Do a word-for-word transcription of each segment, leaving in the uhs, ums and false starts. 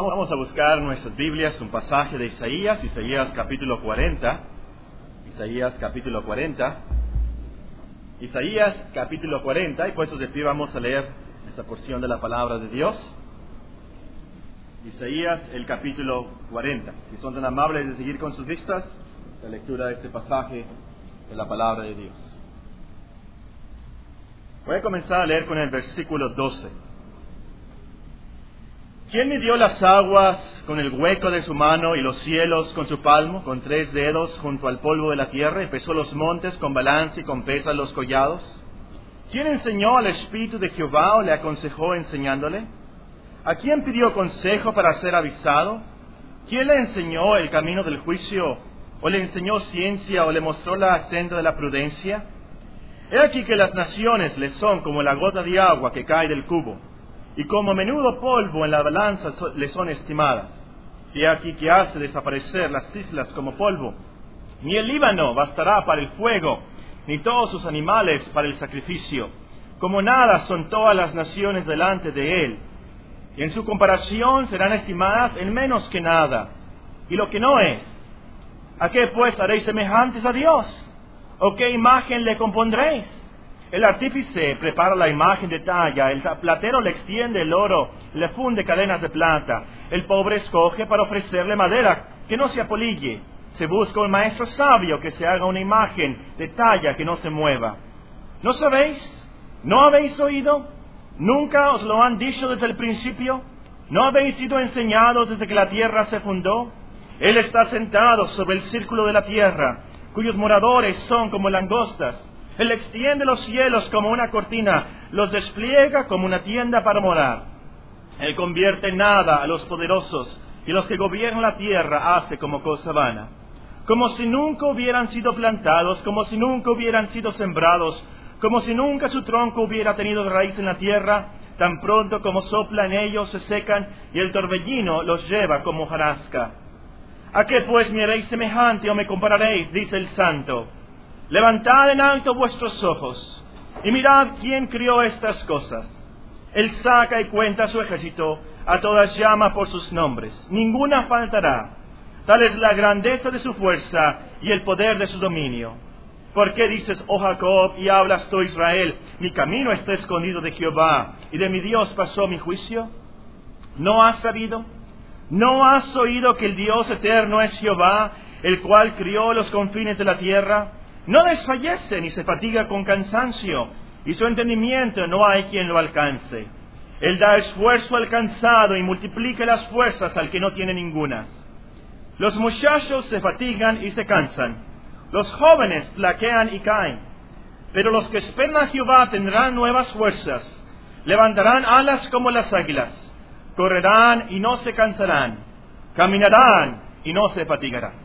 Vamos a buscar en nuestras Biblias un pasaje de Isaías, Isaías capítulo cuarenta. Isaías capítulo cuarenta. Isaías capítulo cuarenta, y puestos de pie vamos a leer esta porción de la palabra de Dios. Isaías, el capítulo cuarenta. Si son tan amables de seguir con sus vistas, la lectura de este pasaje de la palabra de Dios. Voy a comenzar a leer con el versículo doce. ¿Quién midió las aguas con el hueco de su mano y los cielos con su palmo, con tres dedos junto al polvo de la tierra, y pesó los montes con balance y con pesas los collados? ¿Quién enseñó al Espíritu de Jehová o le aconsejó enseñándole? ¿A quién pidió consejo para ser avisado? ¿Quién le enseñó el camino del juicio, o le enseñó ciencia, o le mostró la senda de la prudencia? He aquí que las naciones le son como la gota de agua que cae del cubo, y como menudo polvo en la balanza le son estimadas. Y aquí que hace desaparecer las islas como polvo. Ni el Líbano bastará para el fuego, ni todos sus animales para el sacrificio. Como nada son todas las naciones delante de él, y en su comparación serán estimadas en menos que nada. Y lo que no es, ¿a qué pues haréis semejantes a Dios? ¿O qué imagen le compondréis? El artífice prepara la imagen de talla, el platero le extiende el oro, le funde cadenas de plata. El pobre escoge para ofrecerle madera que no se apolille. Se busca un maestro sabio que se haga una imagen de talla que no se mueva. ¿No sabéis? ¿No habéis oído? ¿Nunca os lo han dicho desde el principio? ¿No habéis sido enseñados desde que la tierra se fundó? Él está sentado sobre el círculo de la tierra, cuyos moradores son como langostas. Él extiende los cielos como una cortina, los despliega como una tienda para morar. Él convierte en nada a los poderosos, y los que gobiernan la tierra hace como cosa vana. Como si nunca hubieran sido plantados, como si nunca hubieran sido sembrados, como si nunca su tronco hubiera tenido raíz en la tierra, tan pronto como sopla en ellos se secan, y el torbellino los lleva como hojarasca. ¿A qué pues me haréis semejante o me compararéis? Dice el Santo. Levantad en alto vuestros ojos, y mirad quién crió estas cosas. Él saca y cuenta su ejército, a todas llama por sus nombres. Ninguna faltará. Tal es la grandeza de su fuerza y el poder de su dominio. ¿Por qué dices, oh Jacob, y hablas tú, Israel? Mi camino está escondido de Jehová, y de mi Dios pasó mi juicio. ¿No has sabido? ¿No has oído que el Dios eterno es Jehová, el cual crió los confines de la tierra? No desfallece ni se fatiga con cansancio, y su entendimiento no hay quien lo alcance. Él da esfuerzo al cansado y multiplica las fuerzas al que no tiene ninguna. Los muchachos se fatigan y se cansan, los jóvenes flaquean y caen, pero los que esperan a Jehová tendrán nuevas fuerzas, levantarán alas como las águilas, correrán y no se cansarán, caminarán y no se fatigarán.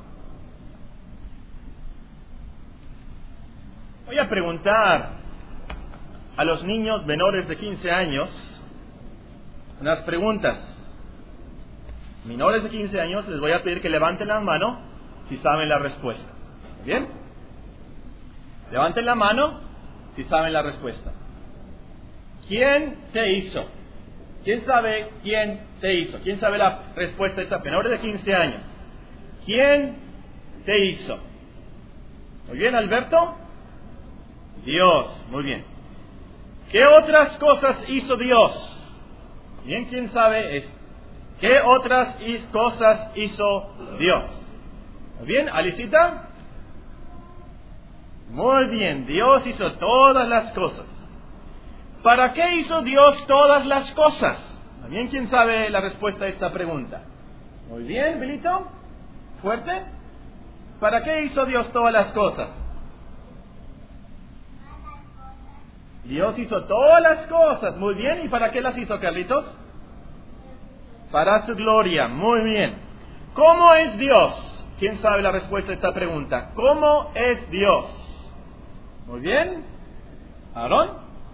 Voy a preguntar a los niños menores de quince años unas preguntas. Menores de quince años, les voy a pedir que levanten la mano si saben la respuesta. ¿Bien? Levanten la mano si saben la respuesta. ¿Quién te hizo? ¿Quién sabe quién te hizo? ¿Quién sabe la respuesta de esta? Menores de quince años. ¿Quién te hizo? Muy bien, Alberto. Dios, muy bien. ¿Qué otras cosas hizo Dios? Bien, ¿quién sabe esto? ¿Qué otras cosas hizo Dios? Muy bien, Alicita. Muy bien, Dios hizo todas las cosas. ¿Para qué hizo Dios todas las cosas? Bien, ¿quién sabe la respuesta a esta pregunta? Muy bien, Bilito. ¿Fuerte? ¿Para qué hizo Dios todas las cosas? Dios hizo todas las cosas, muy bien. ¿Y para qué las hizo, Carlitos? Para su gloria, muy bien. ¿Cómo es Dios? ¿Quién sabe la respuesta a esta pregunta? ¿Cómo es Dios? Muy bien. ¿Aarón?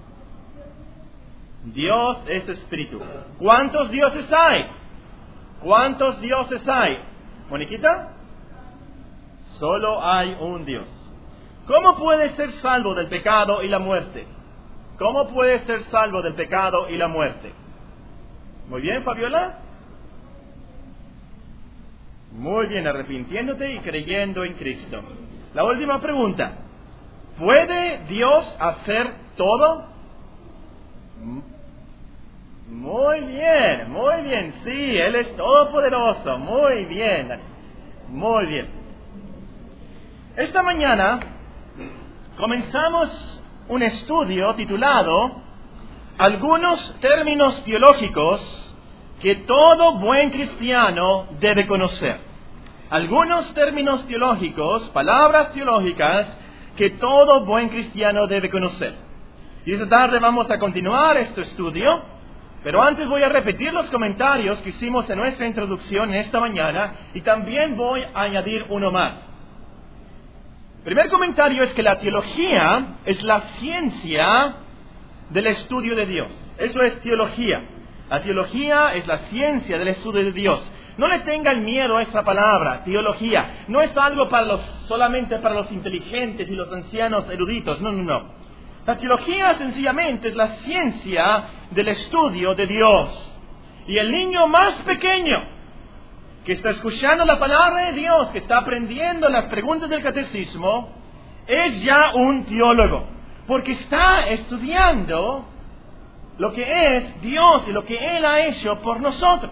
Dios es espíritu. ¿Cuántos dioses hay? ¿Cuántos dioses hay? ¿Moniquita? Solo hay un Dios. ¿Cómo puede ser salvo del pecado y la muerte? ¿Cómo puede ser salvo del pecado y la muerte? Muy bien, Fabiola. Muy bien, arrepintiéndote y creyendo en Cristo. La última pregunta. ¿Puede Dios hacer todo? Muy bien, muy bien. Sí, Él es todopoderoso. Muy bien, muy bien. Esta mañana comenzamos un estudio titulado Algunos términos teológicos que todo buen cristiano debe conocer. Algunos términos teológicos, palabras teológicas, que todo buen cristiano debe conocer. Y esta tarde vamos a continuar este estudio, pero antes voy a repetir los comentarios que hicimos en nuestra introducción esta mañana, y también voy a añadir uno más. El primer comentario es que la teología es la ciencia del estudio de Dios. Eso es teología. La teología es la ciencia del estudio de Dios. No le tengan miedo a esa palabra, teología. No es algo para los, solamente para los inteligentes y los ancianos eruditos. No, no, no. La teología sencillamente es la ciencia del estudio de Dios. Y el niño más pequeño que está escuchando la palabra de Dios, que está aprendiendo las preguntas del catecismo, es ya un teólogo. Porque está estudiando lo que es Dios y lo que Él ha hecho por nosotros.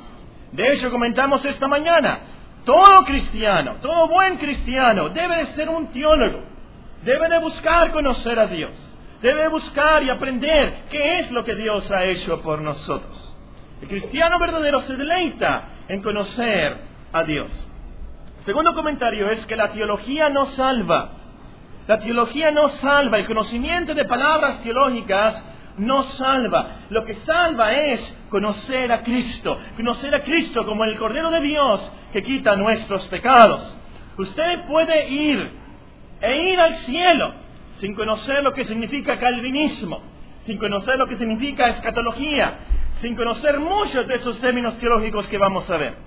De hecho, comentamos esta mañana, todo cristiano, todo buen cristiano debe de ser un teólogo. Debe de buscar conocer a Dios. Debe de buscar y aprender qué es lo que Dios ha hecho por nosotros. El cristiano verdadero se deleita en conocer a Dios. El segundo comentario es que la teología no salva. La teología no salva. El conocimiento de palabras teológicas no salva. Lo que salva es conocer a Cristo. Conocer a Cristo como el Cordero de Dios que quita nuestros pecados. Usted puede ir e ir al cielo sin conocer lo que significa calvinismo, sin conocer lo que significa escatología, sin conocer muchos de esos términos teológicos que vamos a ver.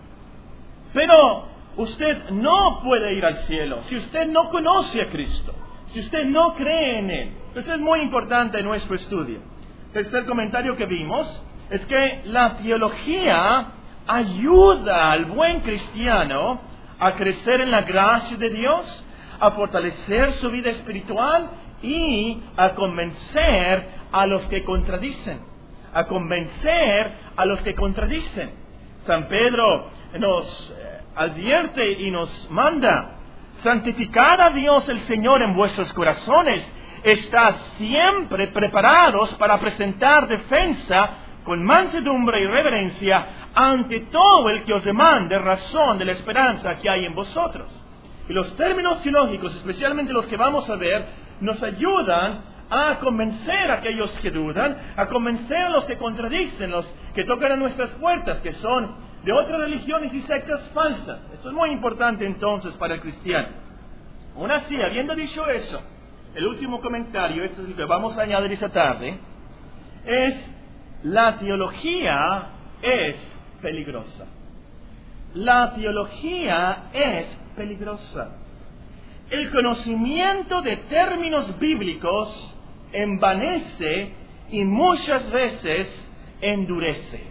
Pero usted no puede ir al cielo si usted no conoce a Cristo, si usted no cree en Él. Esto es muy importante en nuestro estudio. El tercer comentario que vimos es que la teología ayuda al buen cristiano a crecer en la gracia de Dios, a fortalecer su vida espiritual y a convencer a los que contradicen. A convencer a los que contradicen. San Pedro nos advierte y nos manda: santificad a Dios el Señor en vuestros corazones. Estad siempre preparados para presentar defensa con mansedumbre y reverencia ante todo el que os demande razón de la esperanza que hay en vosotros. Y los términos teológicos, especialmente los que vamos a ver, nos ayudan a convencer a aquellos que dudan, a convencer a los que contradicen, los que tocan a nuestras puertas, que son de otras religiones y sectas falsas. Esto es muy importante entonces para el cristiano. Aún así, habiendo dicho eso, el último comentario, este es el que vamos a añadir esta tarde, es: la teología es peligrosa. La teología es peligrosa. El conocimiento de términos bíblicos envanece y muchas veces endurece.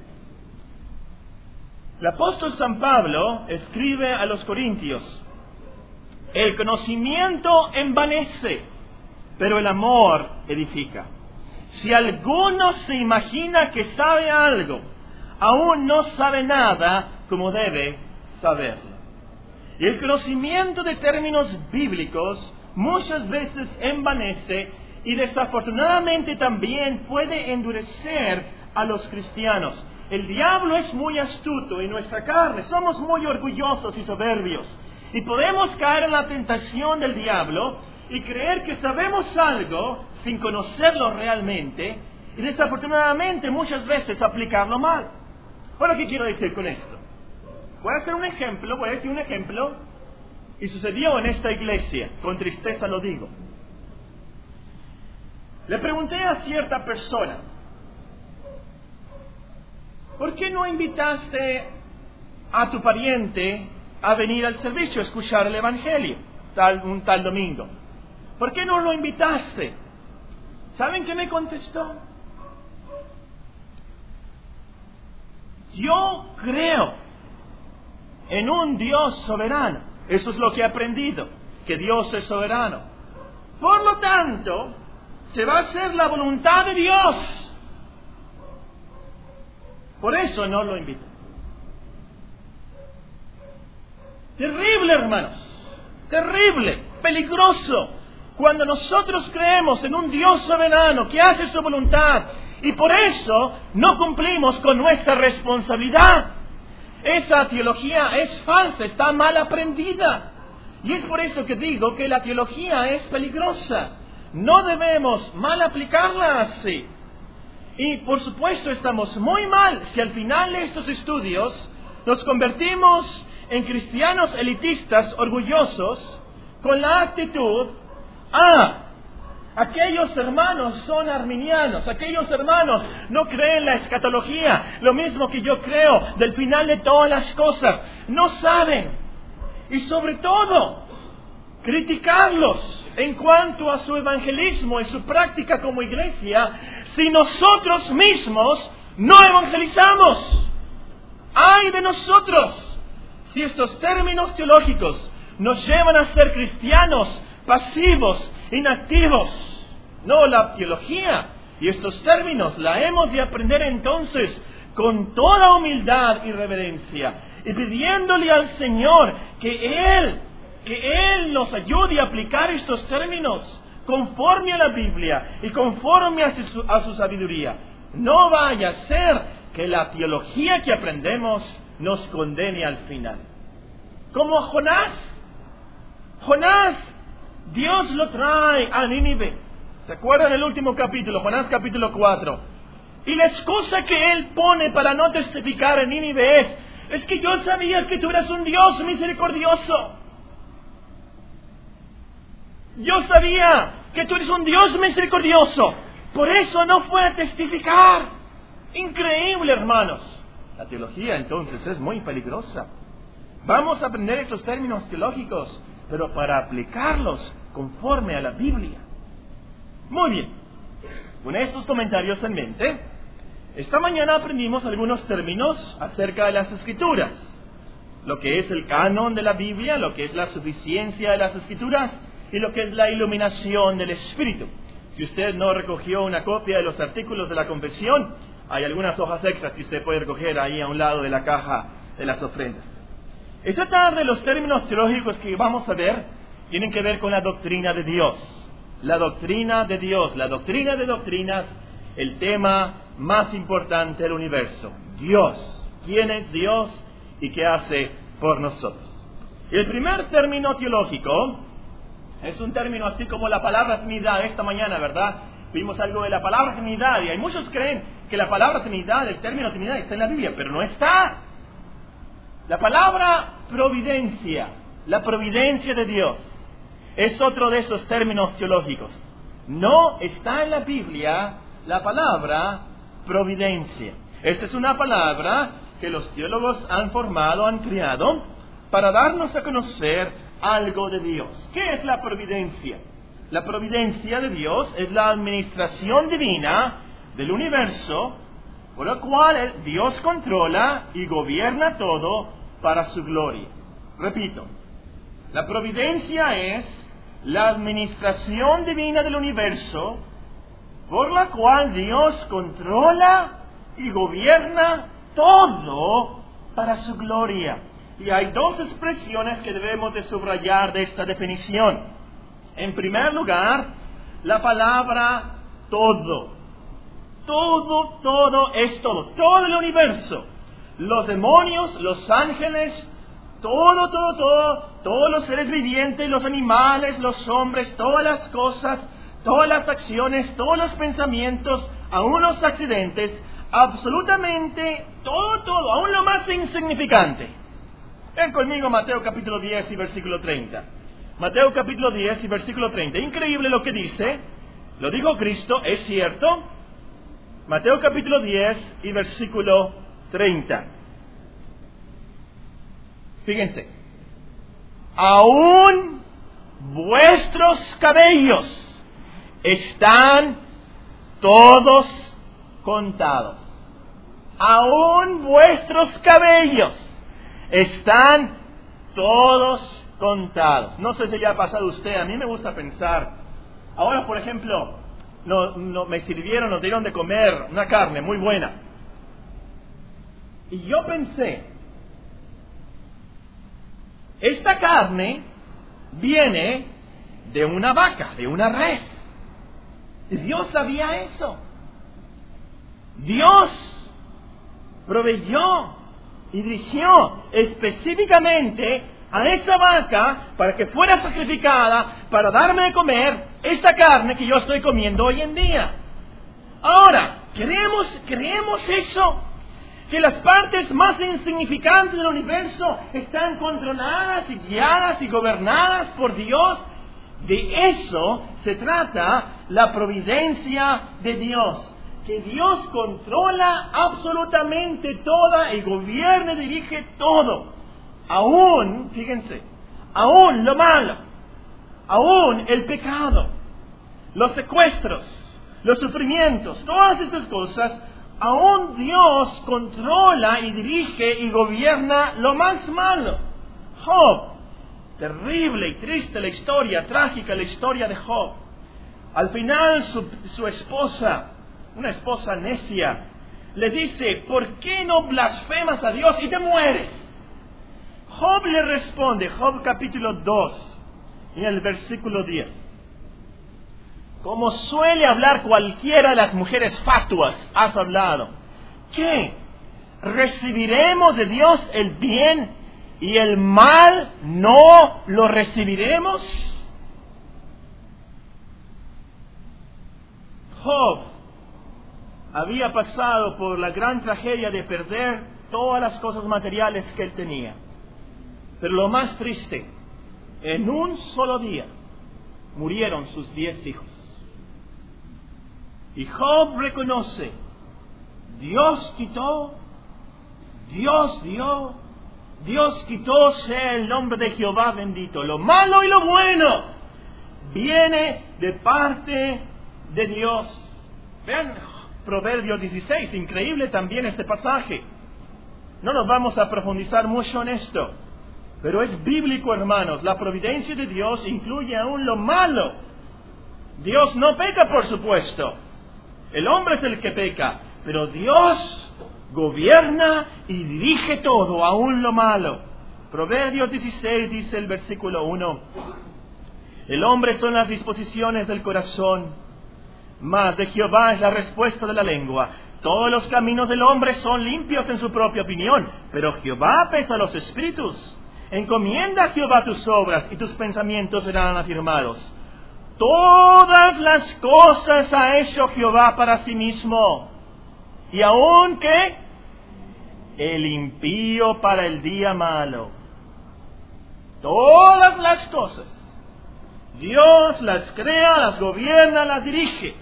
El apóstol San Pablo escribe a los Corintios: el conocimiento envanece, pero el amor edifica. Si alguno se imagina que sabe algo, aún no sabe nada como debe saberlo. Y el conocimiento de términos bíblicos muchas veces envanece y desafortunadamente también puede endurecer a los cristianos. El diablo es muy astuto en nuestra carne, somos muy orgullosos y soberbios. Y podemos caer en la tentación del diablo y creer que sabemos algo sin conocerlo realmente, y desafortunadamente muchas veces aplicarlo mal. Bueno, ¿qué quiero decir con esto? Voy a hacer un ejemplo, voy a decir un ejemplo, y sucedió en esta iglesia, con tristeza lo digo. Le pregunté a cierta persona: ¿por qué no invitaste a tu pariente a venir al servicio a escuchar el Evangelio tal, un tal domingo? ¿Por qué no lo invitaste? ¿Saben qué me contestó? Yo creo en un Dios soberano. Eso es lo que he aprendido, que Dios es soberano. Por lo tanto, se va a hacer la voluntad de Dios. Por eso no lo invito. Terrible, hermanos. Terrible, peligroso. Cuando nosotros creemos en un Dios soberano que hace su voluntad y por eso no cumplimos con nuestra responsabilidad. Esa teología es falsa, está mal aprendida. Y es por eso que digo que la teología es peligrosa. No debemos mal aplicarla así. Y por supuesto estamos muy mal si al final de estos estudios nos convertimos en cristianos elitistas orgullosos con la actitud, ah, aquellos hermanos son arminianos, aquellos hermanos no creen la escatología, lo mismo que yo creo del final de todas las cosas, no saben. Y sobre todo, criticarlos en cuanto a su evangelismo y su práctica como iglesia, si nosotros mismos no evangelizamos. ¡Ay de nosotros! Si estos términos teológicos nos llevan a ser cristianos pasivos, inactivos. No, la teología y estos términos la hemos de aprender entonces con toda humildad y reverencia y pidiéndole al Señor que Él, que Él nos ayude a aplicar estos términos conforme a la Biblia y conforme a su, a su sabiduría. No vaya a ser que la teología que aprendemos nos condene al final. Como a Jonás. Jonás, Dios lo trae a Nínive. ¿Se acuerdan del último capítulo? Jonás capítulo cuatro. Y la excusa que él pone para no testificar en Nínive es, es que yo sabía que tú eras un Dios misericordioso. Yo sabía que tú eres un Dios misericordioso. Por eso no fue a testificar. Increíble, hermanos. La teología entonces es muy peligrosa. Vamos a aprender estos términos teológicos, pero para aplicarlos conforme a la Biblia. Muy bien. Con estos comentarios en mente, esta mañana aprendimos algunos términos acerca de las Escrituras. Lo que es el canon de la Biblia, lo que es la suficiencia de las Escrituras y lo que es la iluminación del Espíritu. Si usted no recogió una copia de los artículos de la confesión, hay algunas hojas extras que usted puede recoger ahí a un lado de la caja de las ofrendas. Esta tarde los términos teológicos que vamos a ver tienen que ver con la doctrina de Dios. La doctrina de Dios, la doctrina de doctrinas, el tema más importante del universo. Dios. ¿Quién es Dios y qué hace por nosotros? El primer término teológico es un término así como la palabra Trinidad. Esta mañana, ¿verdad? Vimos algo de la palabra Trinidad y hay muchos creen que la palabra Trinidad, el término Trinidad está en la Biblia, pero no está. La palabra providencia, la providencia de Dios, es otro de esos términos teológicos. No está en la Biblia la palabra providencia. Esta es una palabra que los teólogos han formado, han creado, para darnos a conocer algo de Dios. ¿Qué es la providencia? La providencia de Dios es la administración divina del universo, por lo cual Dios controla y gobierna todo para su gloria. Repito, la providencia es la administración divina del universo, por la cual Dios controla y gobierna todo para su gloria. Y hay dos expresiones que debemos de subrayar de esta definición. En primer lugar, la palabra todo. Todo, todo es todo. Todo el universo. Los demonios, los ángeles, todo, todo, todo. Todos los seres vivientes, los animales, los hombres, todas las cosas, todas las acciones, todos los pensamientos, aún los accidentes, absolutamente todo, todo, aún lo más insignificante. Ven conmigo Mateo capítulo diez y versículo treinta. Mateo capítulo diez y versículo treinta. Increíble lo que dice. Lo dijo Cristo, es cierto. Mateo capítulo diez y versículo treinta. Fíjense. Aún vuestros cabellos están todos contados. Aún vuestros cabellos están todos contados. No sé si le ha pasado a usted, a mí me gusta pensar. Ahora, por ejemplo, no, no, me sirvieron, nos dieron de comer una carne muy buena. Y yo pensé, esta carne viene de una vaca, de una res. Dios sabía eso. Dios proveyó y dirigió específicamente a esa vaca para que fuera sacrificada, para darme de comer esta carne que yo estoy comiendo hoy en día. Ahora, ¿creemos, creemos eso? Que las partes más insignificantes del universo están controladas y guiadas y gobernadas por Dios. De eso se trata la providencia de Dios. Que Dios controla absolutamente toda y gobierna y dirige todo. Aún, fíjense, aún lo malo, aún el pecado, los secuestros, los sufrimientos, todas estas cosas, aún Dios controla y dirige y gobierna lo más malo. Job, terrible y triste la historia, trágica la historia de Job. Al final su, su esposa, una esposa necia, le dice, ¿por qué no blasfemas a Dios y te mueres? Job le responde, Job capítulo dos, en el versículo diez. Como suele hablar cualquiera de las mujeres fatuas, has hablado. ¿Qué? ¿Recibiremos de Dios el bien y el mal no lo recibiremos? Job había pasado por la gran tragedia de perder todas las cosas materiales que él tenía. Pero lo más triste, en un solo día murieron sus diez hijos. Y Job reconoce, Dios quitó, Dios dio, Dios quitó, sea el nombre de Jehová bendito. Lo malo y lo bueno viene de parte de Dios. Vean Proverbios dieciséis, increíble también este pasaje. No nos vamos a profundizar mucho en esto, pero es bíblico, hermanos. La providencia de Dios incluye aún lo malo. Dios no peca, por supuesto. El hombre es el que peca, pero Dios gobierna y dirige todo, aún lo malo. Proverbios dieciséis dice el versículo uno, el hombre son las disposiciones del corazón, mas de Jehová es la respuesta de la lengua. Todos los caminos del hombre son limpios en su propia opinión, pero Jehová pesa los espíritus. Encomienda a Jehová tus obras y tus pensamientos serán afirmados. Todas las cosas ha hecho Jehová para sí mismo. Y aun que el impío para el día malo. Todas las cosas. Dios las crea, las gobierna, las dirige.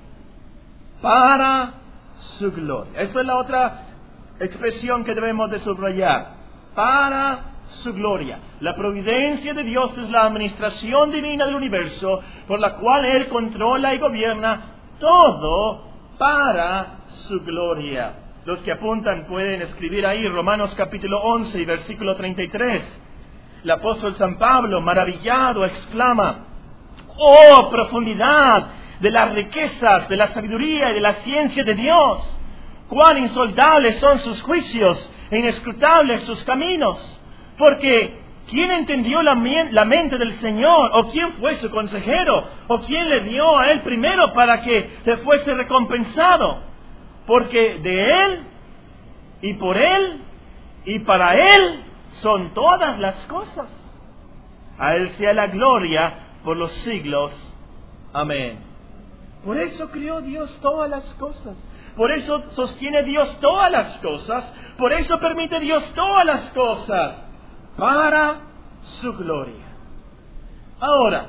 Para su gloria. Esa es la otra expresión que debemos de subrayar. Para su gloria. La providencia de Dios es la administración divina del universo, por la cual Él controla y gobierna todo para su gloria. Los que apuntan pueden escribir ahí Romanos capítulo once y versículo treinta y tres. El apóstol San Pablo, maravillado, exclama, ¡oh, profundidad de las riquezas, de la sabiduría y de la ciencia de Dios! ¡Cuán insondables son sus juicios e inescrutables sus caminos! Porque ¿quién entendió la, la mente del Señor? ¿O quién fue su consejero? ¿O quién le dio a Él primero para que le fuese recompensado? Porque de Él, y por Él, y para Él son todas las cosas. A Él sea la gloria por los siglos. Amén. Por eso creó Dios todas las cosas. Por eso sostiene Dios todas las cosas. Por eso permite Dios todas las cosas. Para su gloria. Ahora,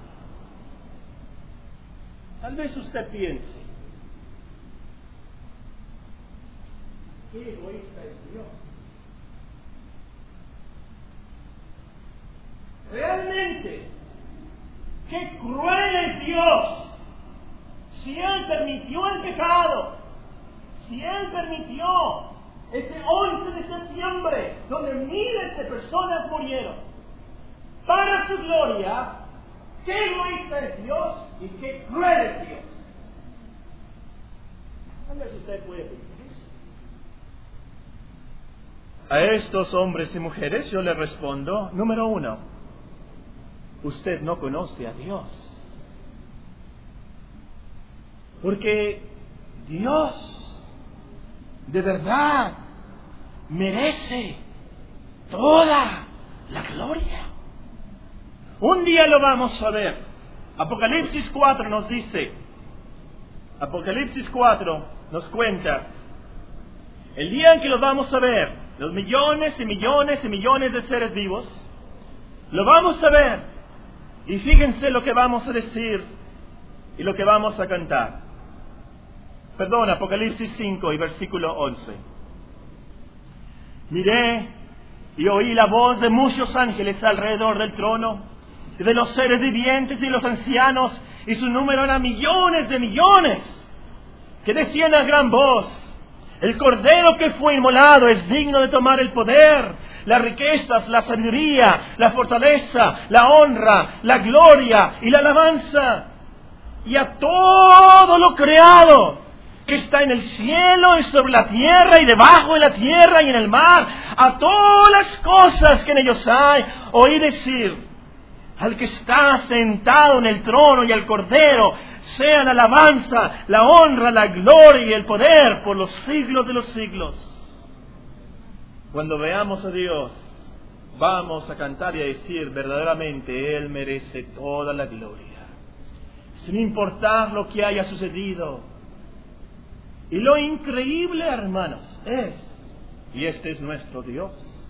tal vez usted piense, qué egoísta es Dios. Realmente, qué cruel es Dios. Si Él permitió el pecado, si Él permitió ese once de septiembre, donde miles millones de personas murieron para su gloria. Qué egoísta es Dios y qué cruel es Dios. Tal vez usted puede pensar eso. A estos hombres y mujeres yo les respondo, número uno, usted no conoce a Dios. Porque Dios de verdad merece toda la gloria. Un día lo vamos a ver. Apocalipsis cuatro nos dice, Apocalipsis cuatro nos cuenta, el día en que lo vamos a ver, los millones y millones y millones de seres vivos, lo vamos a ver, y fíjense lo que vamos a decir y lo que vamos a cantar. Perdón, Apocalipsis cinco y versículo once. Miré y oí la voz de muchos ángeles alrededor del trono, y de los seres vivientes y los ancianos, y su número era millones de millones, que decían a gran voz, el Cordero que fue inmolado es digno de tomar el poder, las riquezas, la sabiduría, la fortaleza, la honra, la gloria y la alabanza. Y a todo lo creado que está en el cielo y sobre la tierra y debajo de la tierra y en el mar, a todas las cosas que en ellos hay, oí decir, al que está sentado en el trono y al Cordero, sean la alabanza, la honra, la gloria y el poder por los siglos de los siglos. Cuando veamos a Dios, vamos a cantar y a decir, verdaderamente Él merece toda la gloria, sin importar lo que haya sucedido. Y lo increíble, hermanos, es, y este es nuestro Dios,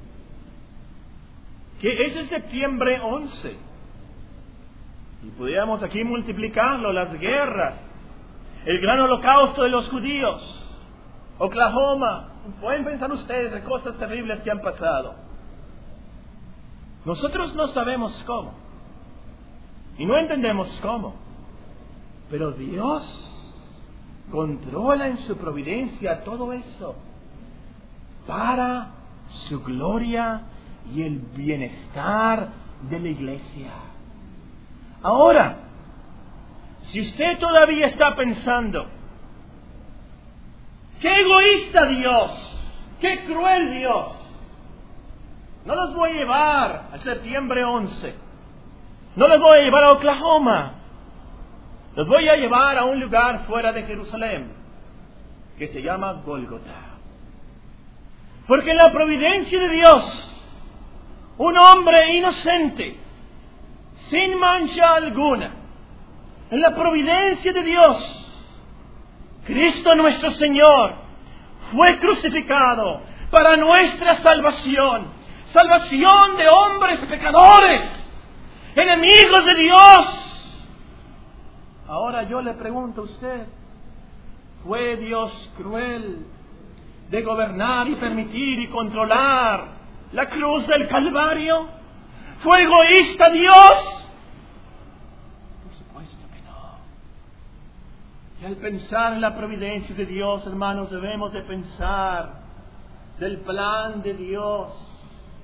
que ese septiembre once, y pudiéramos aquí multiplicarlo, las guerras, el gran holocausto de los judíos, Oklahoma, pueden pensar ustedes de cosas terribles que han pasado. Nosotros no sabemos cómo, y no entendemos cómo, pero Dios controla en su providencia todo eso para su gloria y el bienestar de la iglesia. Ahora, si usted todavía está pensando, ¡qué egoísta Dios! ¡Qué cruel Dios! No los voy a llevar a septiembre once. No los voy a llevar a Oklahoma. Los voy a llevar a un lugar fuera de Jerusalén que se llama Gólgota. Porque en la providencia de Dios, un hombre inocente, sin mancha alguna, en la providencia de Dios, Cristo nuestro Señor fue crucificado para nuestra salvación, salvación de hombres pecadores, enemigos de Dios. Ahora yo le pregunto a usted, ¿fue Dios cruel de gobernar y permitir y controlar la cruz del Calvario? ¿Fue egoísta Dios? Por supuesto que no. Y al pensar en la providencia de Dios, hermanos, debemos de pensar del plan de Dios.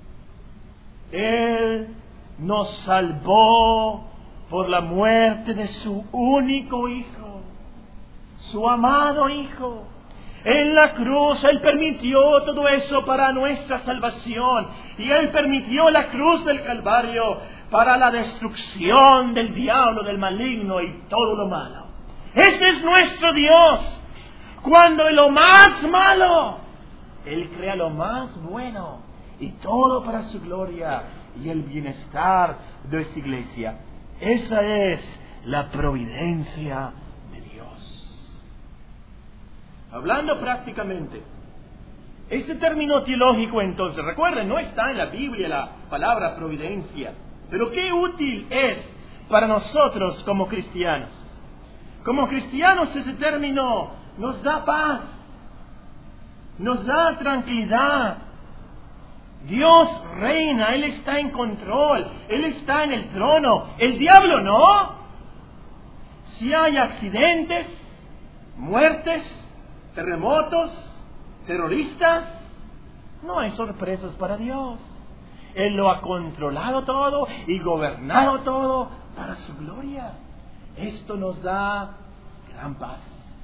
Él nos salvó por la muerte de su único Hijo, su amado Hijo. En la cruz Él permitió todo eso para nuestra salvación, y Él permitió la cruz del Calvario para la destrucción del diablo, del maligno y todo lo malo. Este es nuestro Dios. Cuando en lo más malo, Él crea lo más bueno, y todo para su gloria y el bienestar de su iglesia. Esa es la providencia de Dios. Hablando prácticamente, este término teológico, entonces, recuerden, no está en la Biblia la palabra providencia, pero qué útil es para nosotros como cristianos. Como cristianos ese término nos da paz, nos da tranquilidad. Dios reina, Él está en control, Él está en el trono, el diablo no. Si hay accidentes, muertes, terremotos, terroristas, no hay sorpresas para Dios. Él lo ha controlado todo y gobernado todo para su gloria. Esto nos da gran paz.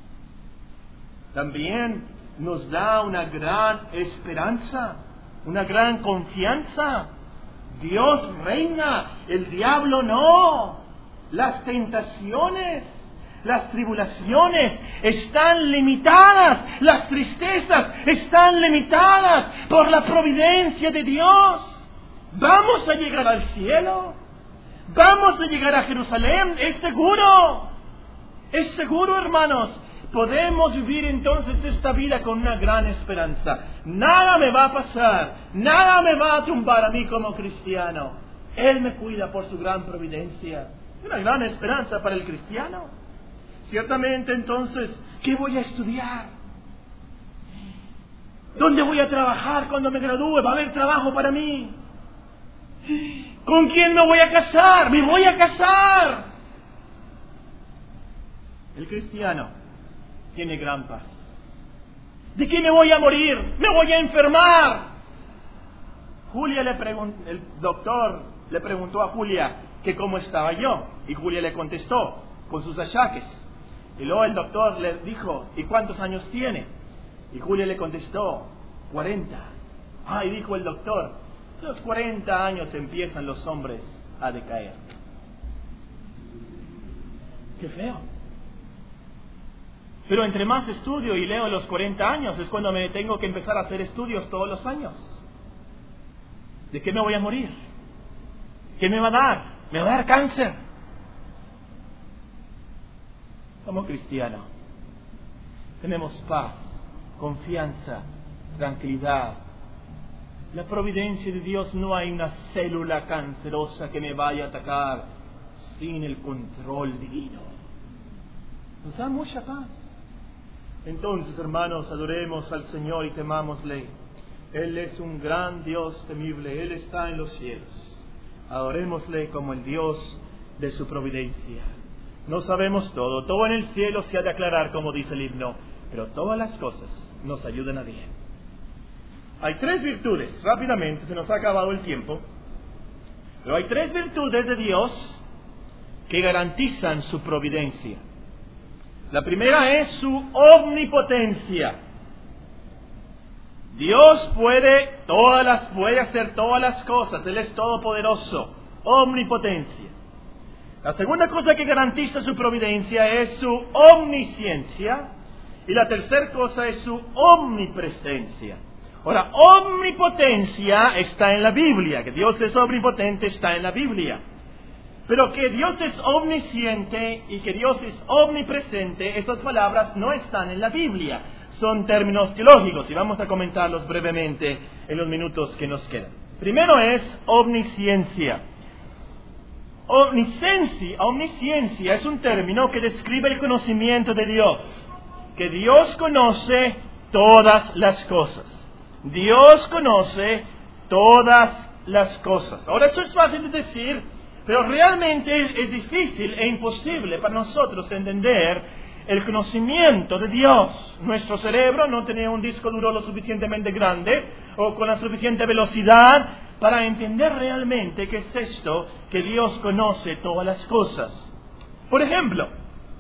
También nos da una gran esperanza, una gran confianza. Dios reina, el diablo no. Las tentaciones, las tribulaciones están limitadas, las tristezas están limitadas por la providencia de Dios. Vamos a llegar al cielo, vamos a llegar a Jerusalén, es seguro, es seguro, hermanos. Podemos vivir entonces esta vida con una gran esperanza. Nada me va a pasar, nada me va a tumbar a mí como cristiano. Él me cuida por su gran providencia. Una gran esperanza para el cristiano. Ciertamente entonces, ¿qué voy a estudiar? ¿Dónde voy a trabajar cuando me gradúe? ¿Va a haber trabajo para mí? ¿Con quién me voy a casar? ¡Me voy a casar! El cristiano tiene gran paz. ¿De qué me voy a morir? ¡Me voy a enfermar! Julia le preguntó, el doctor le preguntó a Julia que cómo estaba yo. Y Julia le contestó con sus achaques. Y luego el doctor le dijo, ¿y cuántos años tiene? Y Julia le contestó, cuarenta. Ah, y dijo el doctor, a los cuarenta años empiezan los hombres a decaer. ¡Qué feo! Pero entre más estudio y leo a los cuarenta años es cuando me tengo que empezar a hacer estudios todos los años. ¿De qué me voy a morir? ¿Qué me va a dar? ¿Me va a dar cáncer? Como cristiano, tenemos paz, confianza, tranquilidad. La providencia de Dios, no hay una célula cancerosa que me vaya a atacar sin el control divino. Nos da mucha paz. Entonces, hermanos, adoremos al Señor y temámosle. Él es un gran Dios temible, Él está en los cielos. Adorémosle como el Dios de su providencia. No sabemos todo, todo en el cielo se ha de aclarar, como dice el himno, pero todas las cosas nos ayudan a bien. Hay tres virtudes, rápidamente, se nos ha acabado el tiempo, pero hay tres virtudes de Dios que garantizan su providencia. La primera es su omnipotencia. Dios puede todas las, puede hacer todas las cosas, Él es todopoderoso, omnipotencia. La segunda cosa que garantiza su providencia es su omnisciencia, y la tercera cosa es su omnipresencia. Ahora, omnipotencia está en la Biblia, que Dios es omnipotente está en la Biblia. Pero que Dios es omnisciente y que Dios es omnipresente, estas palabras no están en la Biblia. Son términos teológicos y vamos a comentarlos brevemente en los minutos que nos quedan. Primero es omnisciencia. Omnisciencia, omnisciencia es un término que describe el conocimiento de Dios. Que Dios conoce todas las cosas. Dios conoce todas las cosas. Ahora, esto es fácil de decir, pero realmente es difícil e imposible para nosotros entender el conocimiento de Dios. Nuestro cerebro no tiene un disco duro lo suficientemente grande o con la suficiente velocidad para entender realmente qué es esto que Dios conoce todas las cosas. Por ejemplo,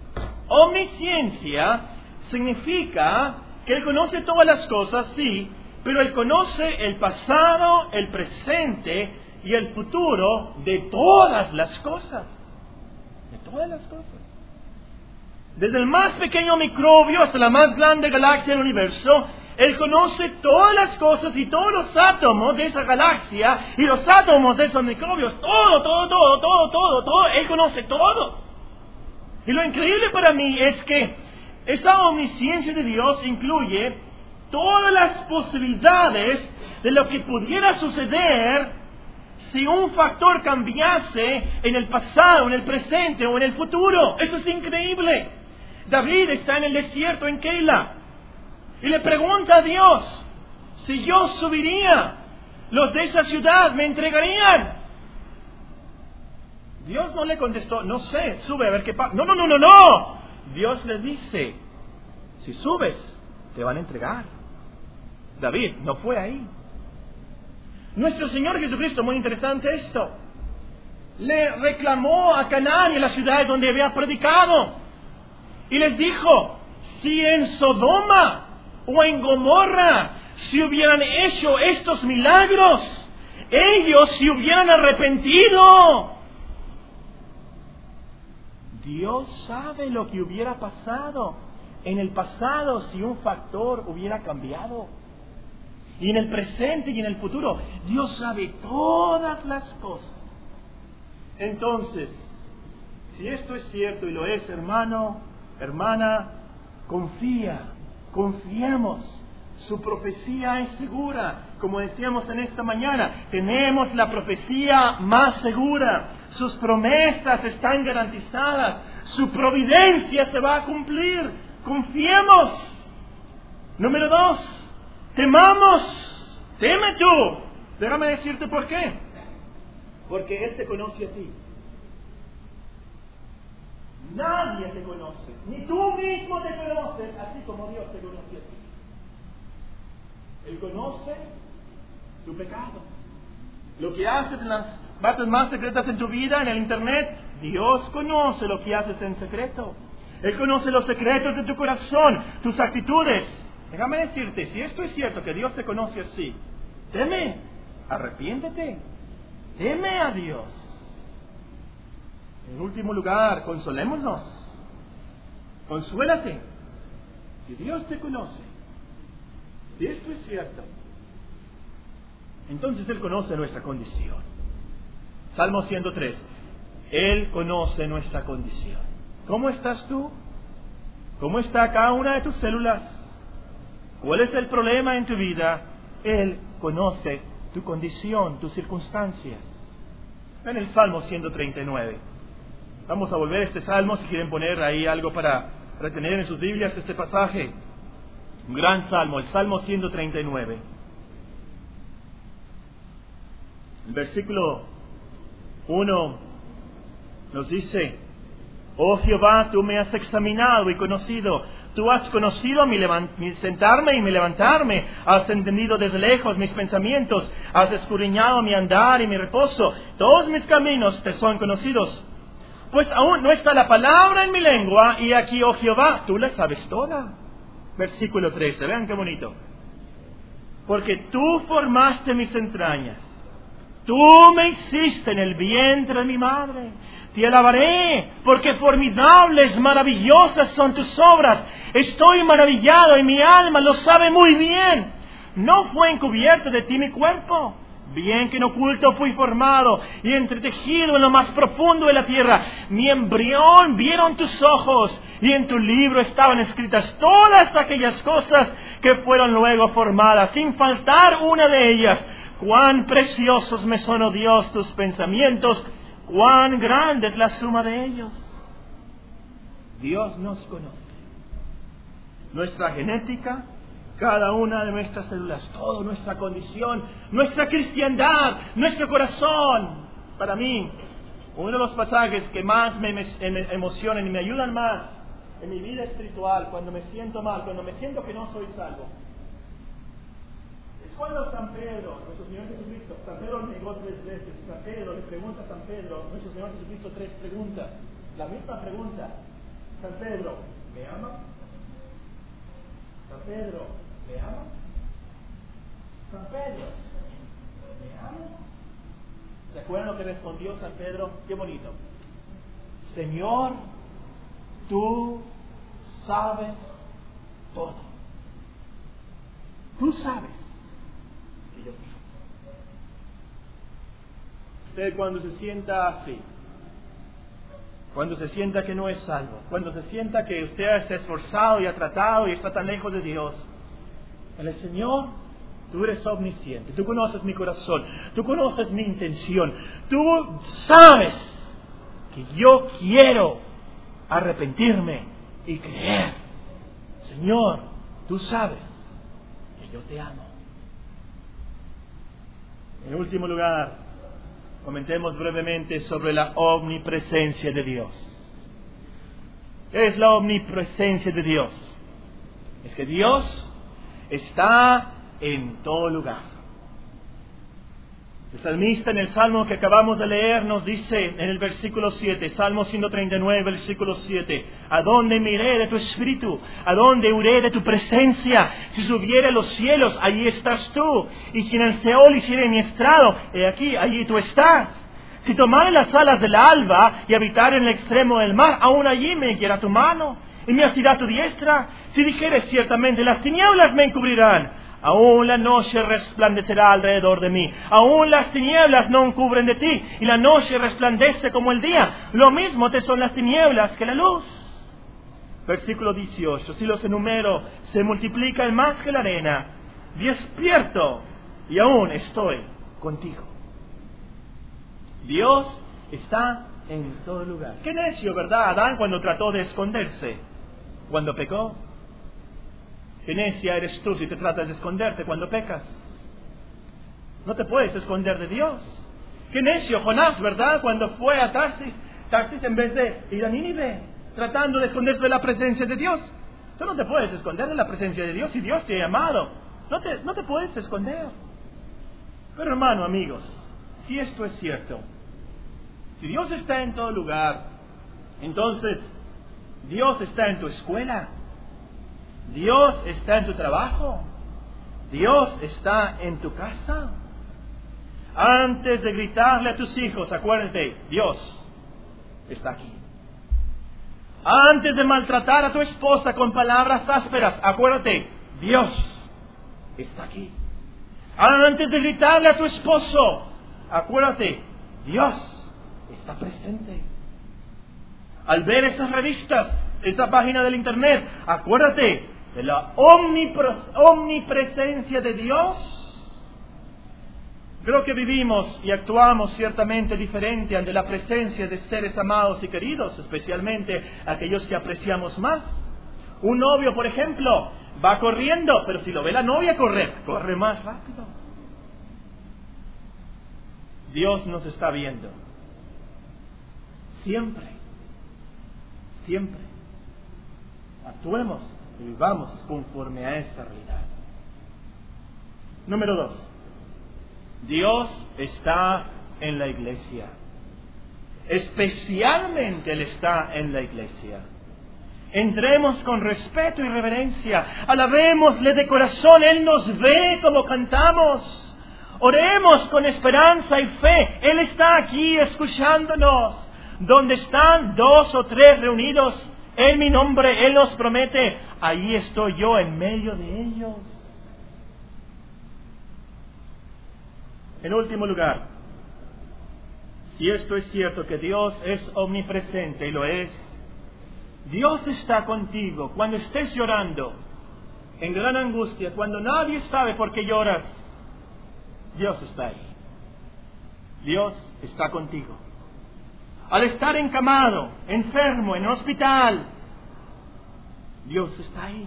omnisciencia significa que Él conoce todas las cosas, sí, pero Él conoce el pasado, el presente y el futuro de todas las cosas. De todas las cosas. Desde el más pequeño microbio hasta la más grande galaxia del universo, Él conoce todas las cosas y todos los átomos de esa galaxia y los átomos de esos microbios. Todo, todo, todo, todo, todo, todo. Él conoce todo. Y lo increíble para mí es que esa omnisciencia de Dios incluye todas las posibilidades de lo que pudiera suceder si un factor cambiase en el pasado, en el presente o en el futuro. Eso es increíble. David está en el desierto en Keila y le pregunta a Dios, si yo subiría, los de esa ciudad me entregarían. Dios no le contestó, no sé, sube a ver qué pasa. No, no, no, no, no. Dios le dice, si subes, te van a entregar. David no fue ahí. Nuestro Señor Jesucristo, muy interesante esto, le reclamó a Canaán y a las ciudades donde había predicado. Y les dijo, si en Sodoma o en Gomorra si hubieran hecho estos milagros, ellos se hubieran arrepentido. Dios sabe lo que hubiera pasado en el pasado si un factor hubiera cambiado. Y en el presente y en el futuro, Dios sabe todas las cosas. Entonces, si esto es cierto y lo es, hermano, hermana, confía, confiemos. Su profecía es segura. Como decíamos en esta mañana, tenemos la profecía más segura. Sus promesas están garantizadas. Su providencia se va a cumplir. Confiemos. Número dos, temamos. Teme tú. Déjame decirte por qué. Porque Él te conoce a ti. Nadie te conoce. Ni tú mismo te conoces, así como Dios te conoce a ti. Él conoce tu pecado. Lo que haces en las partes más secretas en tu vida, en el internet, Dios conoce lo que haces en secreto. Él conoce los secretos de tu corazón, tus actitudes. Déjame decirte, si esto es cierto, que Dios te conoce así, teme, arrepiéntete, teme a Dios. En último lugar, consolémonos. Consuélate, que Dios te conoce. Si esto es cierto, entonces Él conoce nuestra condición. Salmo ciento tres. Él conoce nuestra condición. ¿Cómo estás tú? ¿Cómo está cada una de tus células? ¿Cuál es el problema en tu vida? Él conoce tu condición, tus circunstancias. En el Salmo ciento treinta y nueve. Vamos a volver a este Salmo, si quieren poner ahí algo para retener en sus Biblias este pasaje. Un gran salmo, el Salmo ciento treinta y nueve. El versículo uno nos dice: Oh Jehová, tú me has examinado y conocido. Tú has conocido mi, levant- mi sentarme y mi levantarme. Has entendido desde lejos mis pensamientos. Has escudriñado mi andar y mi reposo. Todos mis caminos te son conocidos. Pues aún no está la palabra en mi lengua. Y aquí, oh Jehová, tú la sabes toda. Versículo trece, vean qué bonito. Porque tú formaste mis entrañas, tú me hiciste en el vientre de mi madre. Te alabaré, porque formidables, maravillosas son tus obras. Estoy maravillado y mi alma lo sabe muy bien. No fue encubierto de ti mi cuerpo, bien que en oculto fui formado y entretejido en lo más profundo de la tierra. Mi embrión vieron tus ojos, y en tu libro estaban escritas todas aquellas cosas que fueron luego formadas, sin faltar una de ellas. Cuán preciosos me son, oh Dios, tus pensamientos, cuán grande es la suma de ellos. Dios nos conoce. Nuestra genética, cada una de nuestras células, toda nuestra condición, nuestra cristiandad, nuestro corazón. Para mí, uno de los pasajes que más me emocionan y me ayudan más en mi vida espiritual, cuando me siento mal, cuando me siento que no soy salvo, es cuando San Pedro, nuestro Señor Jesucristo, San Pedro negó tres veces. San Pedro le pregunta a San Pedro, nuestro Señor Jesucristo, tres preguntas. La misma pregunta: San Pedro, ¿me amas? San Pedro, ¿me amas? San Pedro, ¿me amas? ¿Se acuerdan lo que respondió San Pedro? Qué bonito. Señor, tú sabes todo. Tú sabes que yo te amo. Usted, cuando se sienta así, cuando se sienta que no es salvo, cuando se sienta que usted se ha esforzado y ha tratado y está tan lejos de Dios, el Señor, tú eres omnisciente, tú conoces mi corazón, tú conoces mi intención, tú sabes que yo quiero arrepentirme y creer. Señor, tú sabes que yo te amo. En último lugar, comentemos brevemente sobre la omnipresencia de Dios. ¿Qué es la omnipresencia de Dios? Es que Dios está en todo lugar. El salmista en el Salmo que acabamos de leer nos dice en el versículo siete, Salmo ciento treinta y nueve, versículo siete, ¿a dónde miré de tu espíritu? ¿A dónde huiré de tu presencia? Si subiere a los cielos, allí estás tú. Y si en el Seol hiciere mi estrado, he aquí, allí tú estás. Si tomare las alas del alba y habitar en el extremo del mar, aún allí me guiará tu mano y me asirá tu diestra. Si dijeres ciertamente, las tinieblas me encubrirán, aún la noche resplandecerá alrededor de mí. Aún las tinieblas no encubren de ti, y la noche resplandece como el día. Lo mismo te son las tinieblas que la luz. Versículo dieciocho. Si los enumero, se multiplican más que la arena. Despierto, y aún estoy contigo. Dios está en todo lugar. Qué necio, ¿verdad? Adán cuando trató de esconderse, cuando pecó. Qué necia eres tú si te tratas de esconderte cuando pecas. No te puedes esconder de Dios. Qué necio Jonás, ¿verdad? Cuando fue a Tarsis, Tarsis en vez de ir a Nínive, tratando de esconderse de la presencia de Dios. Tú no te puedes esconder de la presencia de Dios si Dios te ha llamado. No te, no te puedes esconder. Pero hermano, amigos, si esto es cierto, si Dios está en todo lugar, entonces Dios está en tu escuela. Dios está en tu trabajo. Dios está en tu casa. Antes de gritarle a tus hijos, acuérdate, Dios está aquí. Antes de maltratar a tu esposa con palabras ásperas, acuérdate, Dios está aquí. Antes de gritarle a tu esposo, acuérdate, Dios está presente. Al ver esas revistas, esa página del internet, acuérdate de la omnipresencia de Dios. Creo que vivimos y actuamos ciertamente diferente ante la presencia de seres amados y queridos, especialmente aquellos que apreciamos más. Un novio, por ejemplo, va corriendo, pero si lo ve la novia correr, corre más rápido. Dios nos está viendo. Siempre. Siempre. Actuemos y vivamos conforme a esa realidad. Número dos. Dios está en la iglesia. Especialmente Él está en la iglesia. Entremos con respeto y reverencia. Alabémosle de corazón. Él nos ve como cantamos. Oremos con esperanza y fe. Él está aquí escuchándonos. Donde están dos o tres reunidos en mi nombre, Él nos promete, ahí estoy yo en medio de ellos. En último lugar, si esto es cierto que Dios es omnipresente, y lo es, Dios está contigo cuando estés llorando, en gran angustia, cuando nadie sabe por qué lloras, Dios está ahí. Dios está contigo. Al estar encamado, enfermo, en el hospital, Dios está ahí.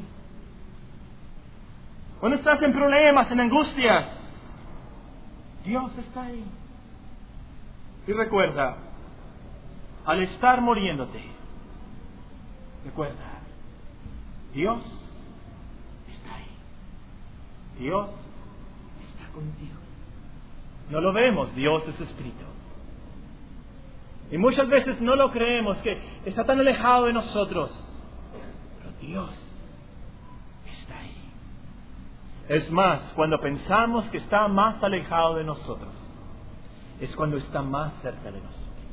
Cuando estás en problemas, en angustias, Dios está ahí. Y recuerda, al estar muriéndote, recuerda, Dios está ahí. Dios está contigo. No lo vemos, Dios es espíritu. Y muchas veces no lo creemos, que está tan alejado de nosotros. Pero Dios está ahí. Es más, cuando pensamos que está más alejado de nosotros, es cuando está más cerca de nosotros.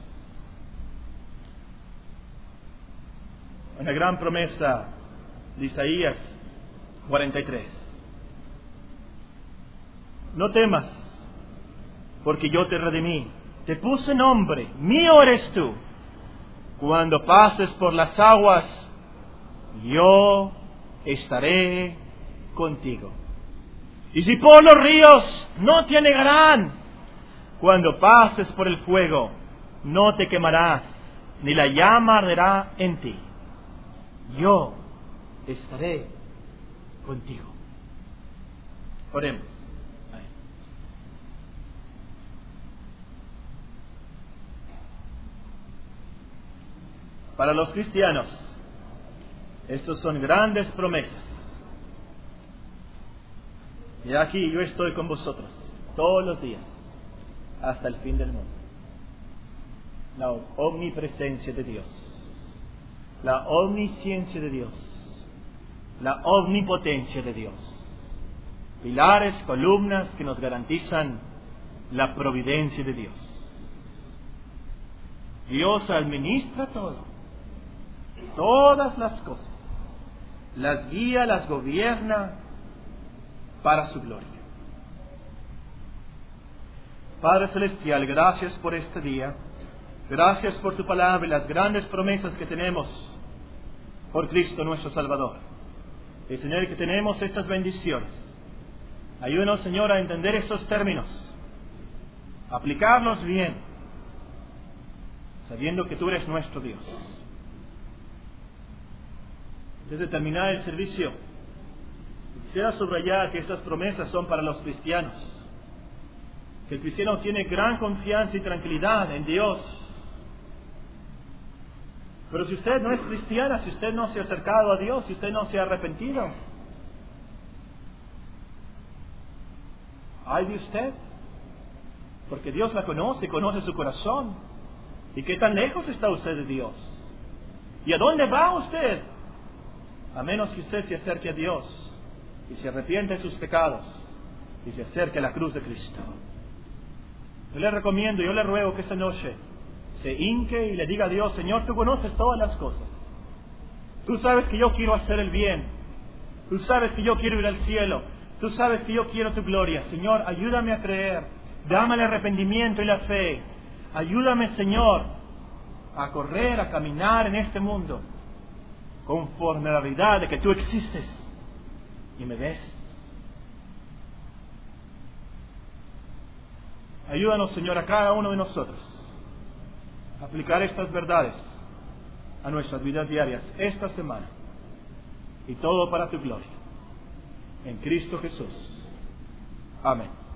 Una gran promesa de Isaías cuarenta y tres. No temas, porque yo te redimí. Te puse nombre, mío eres tú. Cuando pases por las aguas, yo estaré contigo. Y si por los ríos, no te anegarán. Cuando pases por el fuego, no te quemarás, ni la llama arderá en ti. Yo estaré contigo. Oremos. Para los cristianos, estos son grandes promesas. Y aquí yo estoy con vosotros todos los días, hasta el fin del mundo. La omnipresencia de Dios, la omnisciencia de Dios, la omnipotencia de Dios. Pilares, columnas que nos garantizan la providencia de Dios. Dios administra todo, todas las cosas, las guía, las gobierna para su gloria. Padre Celestial, gracias por este día, gracias por tu palabra y las grandes promesas que tenemos por Cristo nuestro Salvador. Es en Él que tenemos estas bendiciones. Ayúdanos, Señor, a entender estos términos, aplicarlos bien, sabiendo que tú eres nuestro Dios. Antes de terminar el servicio, quisiera subrayar que estas promesas son para los cristianos, que el cristiano tiene gran confianza y tranquilidad en Dios. Pero si usted no es cristiana, si usted no se ha acercado a Dios, si usted no se ha arrepentido, ay de usted, porque Dios la conoce, conoce su corazón. ¿Y qué tan lejos está usted de Dios? ¿Y a dónde va usted? A menos que usted se acerque a Dios y se arrepiente de sus pecados y se acerque a la cruz de Cristo. Yo le recomiendo, yo le ruego que esta noche se hinque y le diga a Dios: Señor, tú conoces todas las cosas. Tú sabes que yo quiero hacer el bien. Tú sabes que yo quiero ir al cielo. Tú sabes que yo quiero tu gloria. Señor, ayúdame a creer. Dame el arrepentimiento y la fe. Ayúdame, Señor, a correr, a caminar en este mundo conforme a la realidad de que tú existes y me ves. Ayúdanos, Señor, a cada uno de nosotros a aplicar estas verdades a nuestras vidas diarias esta semana, y todo para tu gloria. En Cristo Jesús. Amén.